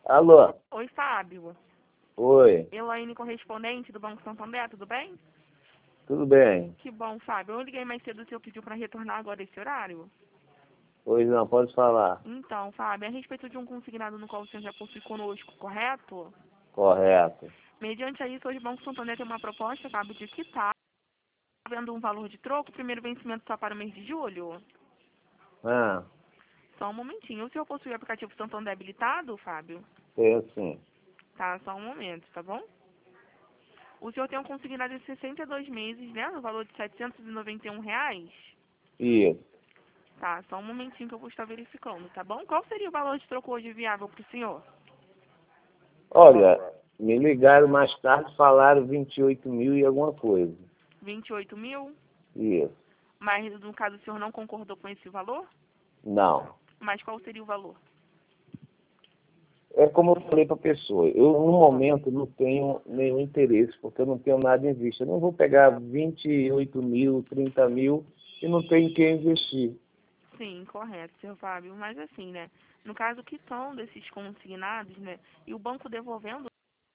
Alô? Oi, Fábio. Oi, Elaine, correspondente do Banco Santander, tudo bem? tudo bem? Que bom, Fábio. Eu liguei mais cedo, o senhor pediu para retornar agora esse horário? Pois não, pode falar. Então, Fábio, é a respeito de um consignado no qual o senhor já possui conosco, correto? Correto. Mediante a isso, hoje o Banco Santander tem uma proposta, Fábio, de quitar, havendo um valor de troco, o primeiro vencimento só para o mês de julho. Ah, Só um momentinho. O senhor possui o aplicativo Santander habilitado, Fábio? tem sim. Tá, só um momento, tá bom? O senhor tem um consignado de 62 meses, né? No valor de R$ 791. Isso. Tá, só um momentinho que eu vou estar verificando, tá bom? Qual seria o valor de troco hoje viável para o senhor? Olha, me ligaram mais tarde, falaram 28 mil e alguma coisa. 28 mil? Isso. Mas, no caso, o senhor não concordou com esse valor? Não. Mas qual seria o valor? É como eu falei para a pessoa, eu no momento não tenho nenhum interesse, porque eu não tenho nada em vista. Eu não vou pegar 28 mil, 30 mil e não tenho em que investir. Sim, correto, senhor Fábio. Mas assim, né? No caso, quitando desses consignados, né? E o banco devolvendo...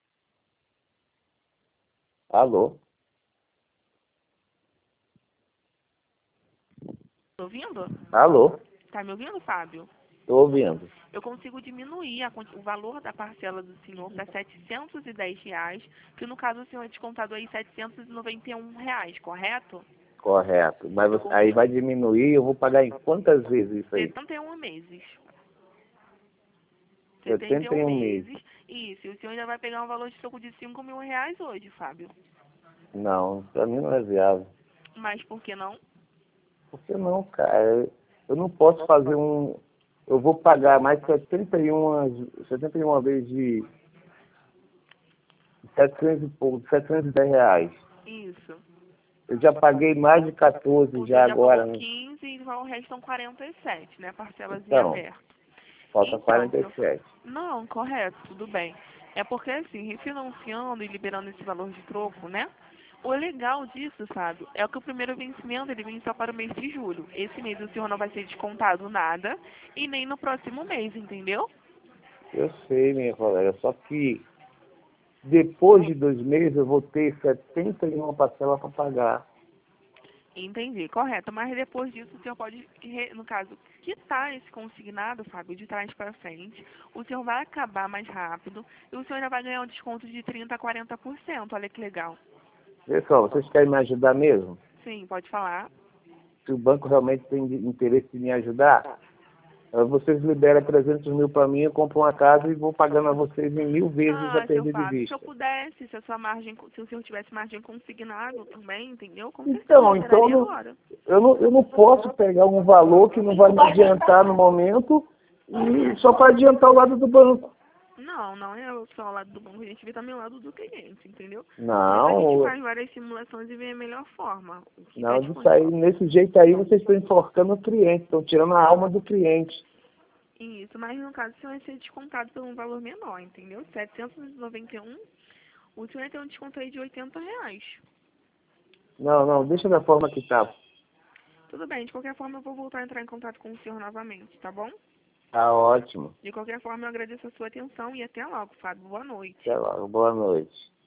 Alô? Tá ouvindo? Alô? Tá me ouvindo, Fábio? Estou ouvindo. Eu consigo diminuir o valor da parcela do senhor para R$ 710, que no caso o senhor é descontado aí R$ 791, correto? Correto. Mas Eu aí consigo vai diminuir, eu vou pagar em quantas vezes isso aí? 71 meses. 71 71 meses. meses. Isso, e o senhor ainda vai pegar um valor de troco de R$ 5.000 hoje, Fábio. Não, para mim não é viável. Mas por que não? Por que não, cara? Eu não posso fazer um. Eu vou pagar mais 71 vezes de 700 e pouco, R$ 710. Isso. Eu já paguei mais de 14 O já senhor já agora, pagou né? 15 e o restam 47, né? Parcelas em Então, aberto. falta Então, seu... 47. Não, correto, tudo bem. É porque assim, refinanciando e liberando esse valor de troco, né? O legal disso, sabe, é que o primeiro vencimento ele vem só para o mês de julho. Esse mês o senhor não vai ser descontado nada e nem no próximo mês, entendeu? Eu sei, minha colega, só que depois de 2 meses eu vou ter 71 parcelas para pagar. Entendi, correto. Mas depois disso o senhor pode, no caso, quitar esse consignado, Fábio, de trás para frente. O senhor vai acabar mais rápido e o senhor ainda vai ganhar um desconto de 30% a 40%. Olha que legal. Pessoal, vocês querem me ajudar mesmo? Sim, pode falar. Se o banco realmente tem interesse em me ajudar, vocês liberam 300 mil para mim, eu compro uma casa e vou pagando a vocês em 1000 vezes a Ah, seu perder de Fábio, se eu vista. pudesse, se a sua margem, se o senhor tivesse margem consignado também, entendeu? Com certeza eu Então, liberaria não, agora. eu não posso pegar um valor que não vai me adiantar no momento e só para adiantar o lado do banco. Não, não é só o lado do banco, a gente vê também o lado do cliente, entendeu? Por isso a gente Não, faz várias simulações e vê a melhor forma, o que está não, disso aí, disponível. nesse jeito aí vocês estão enforcando o cliente, estão tirando a alma do cliente. Isso, mas no caso o senhor vai ser descontado por um valor menor, entendeu? 791, o senhor vai ter um desconto aí de R$ 80. Não, não, deixa da forma que tá. Tudo bem, de qualquer forma eu vou voltar a entrar em contato com o senhor novamente, tá bom? Tá ótimo. De qualquer forma eu agradeço a sua atenção e até logo, Fábio. Boa noite. Até logo, boa noite.